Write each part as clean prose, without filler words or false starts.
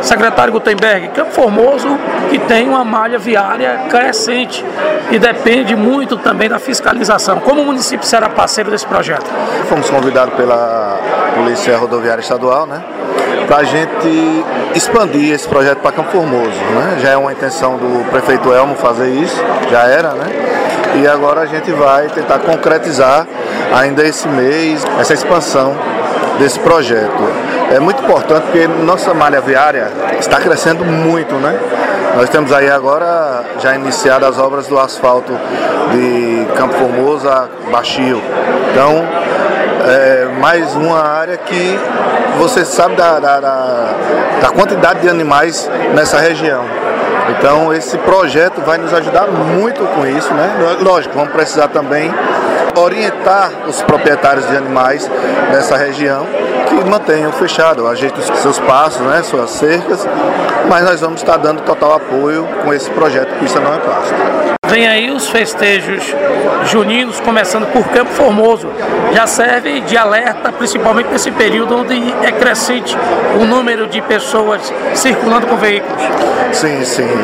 Secretário Gutenberg, Campo Formoso que tem uma malha viária crescente e depende muito também da fiscalização. Como o município será parceiro desse projeto? Fomos convidados pela Polícia Rodoviária Estadual, né, para a gente expandir esse projeto para Campo Formoso, né? Já é uma intenção do prefeito Elmo fazer isso, já era, né? E agora a gente vai tentar concretizar ainda esse mês essa expansão desse projeto. É muito importante porque nossa malha viária está crescendo muito, né? Nós temos aí agora já iniciado as obras do asfalto de Campo Formoso a Baixio. Então, mais uma área que você sabe da quantidade de animais nessa região. Então esse projeto vai nos ajudar muito com isso, né? Lógico, vamos precisar também orientar os proprietários de animais dessa região que mantenham fechado, ajeitem os seus passos, né, suas cercas, mas nós vamos estar dando total apoio com esse projeto, que isso não é fácil. Vem aí os festejos juninos, começando por Campo Formoso. Já serve de alerta, principalmente nesse período onde é crescente o número de pessoas circulando com veículos. Sim,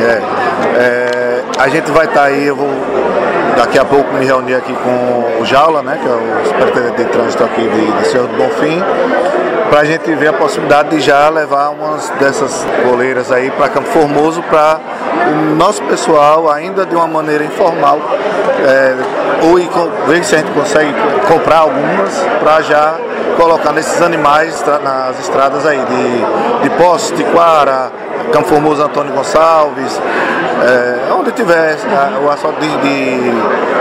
a gente vai estar aí, eu vou daqui a pouco me reunir aqui com o Jaula, né, que é o superintendente de trânsito aqui de Senhor do Bonfim, para a gente ver a possibilidade de já levar umas dessas boleiras aí para Campo Formoso, para o nosso pessoal, ainda de uma maneira informal, ou ver se a gente consegue comprar algumas para já colocar nesses animais nas estradas aí de Poços, Tiquara, Campo Formoso, Antônio Gonçalves, onde tiver o asfalto de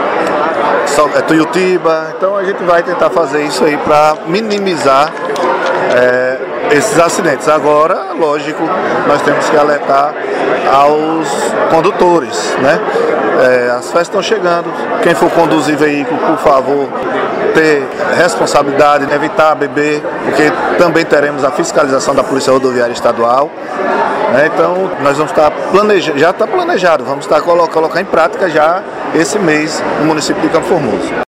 Tuiutiba. Então a gente vai tentar fazer isso aí para minimizar esses acidentes. Agora, lógico, nós temos que alertar aos condutores, né? As festas estão chegando, quem for conduzir veículo, por favor, ter responsabilidade, evitar beber, porque também teremos a fiscalização da Polícia Rodoviária Estadual. Então nós vamos estar já está planejado, vamos estar colocar em prática já esse mês no município de Campo Formoso.